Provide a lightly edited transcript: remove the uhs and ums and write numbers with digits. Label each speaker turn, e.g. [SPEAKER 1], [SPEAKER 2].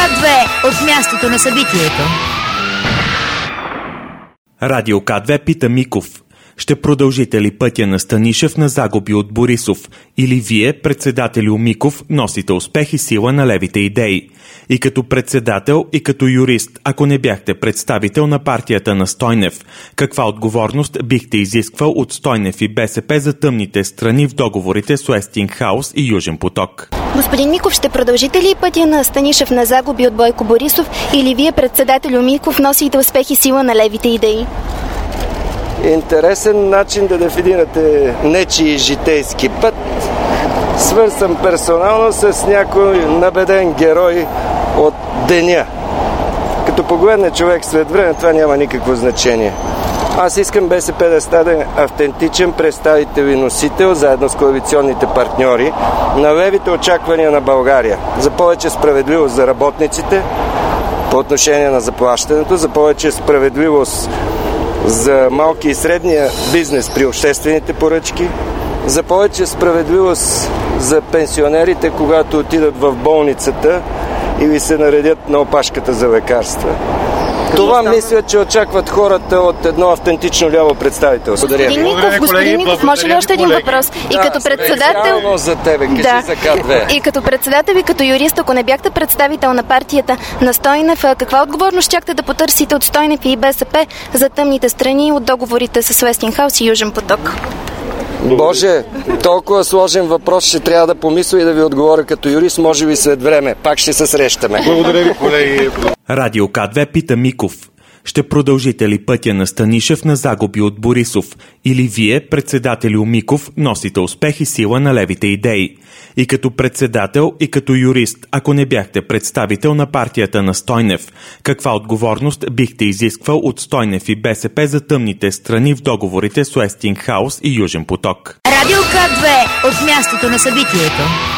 [SPEAKER 1] К2 от мястото на събитието.
[SPEAKER 2] Радио К2 пита Миков: ще продължите ли пътя на Станишев на загуби от Борисов? Или вие, председателю Миков, носите успех и сила на левите идеи? И като председател, и като юрист, ако не бяхте представител на партията на Стойнев, каква отговорност бихте изисквал от Стойнев и БСП за тъмните страни в договорите с Уестингхаус и Южен поток?
[SPEAKER 3] Господин Миков, ще продължите ли пътя на Станишев на загуби от Бойко Борисов? Или вие, председателю Миков, носите успех и сила на левите идеи?
[SPEAKER 4] Интересен начин да дефинирате нечий житейски път, свързан персонално с някой набеден герой от деня. Като погледне човек след време, това няма никакво значение. Аз искам БСП да стане автентичен представител и носител, заедно с коалиционните партньори, на левите очаквания на България. За повече справедливост за работниците по отношение на заплащането, за повече справедливост за малки и средния бизнес при обществените поръчки, за повече справедливост за пенсионерите, когато отидат в болницата или се наредят на опашката за лекарства. Това мисля, че очакват хората от едно автентично ляво представителство.
[SPEAKER 3] Господин Миков, може ли още един въпрос? И като председател...
[SPEAKER 4] за тебе, кажи за К2.
[SPEAKER 3] И като председател и като юрист, ако не бяхте представител на партията на Стойнев, каква отговорност щяхте да потърсите от Стойнев и БСП за тъмните страни от договорите с Уестингхаус и Южен поток?
[SPEAKER 4] Боже, толкова сложен въпрос ще трябва да помисля и да ви отговоря като юрист, може би след време. Пак ще се срещаме.
[SPEAKER 5] Благодаря ви, колеги.
[SPEAKER 2] Радио К2 пита Миков: ще продължите ли пътя на Станишев на загуби от Борисов? Или вие, председателю Миков, носите успех и сила на левите идеи? И като председател, и като юрист, ако не бяхте представител на партията на Стойнев, каква отговорност бихте изисквал от Стойнев и БСП за тъмните страни в договорите с Уестингхаус и Южен поток?
[SPEAKER 1] Радио К2 от мястото на събитието.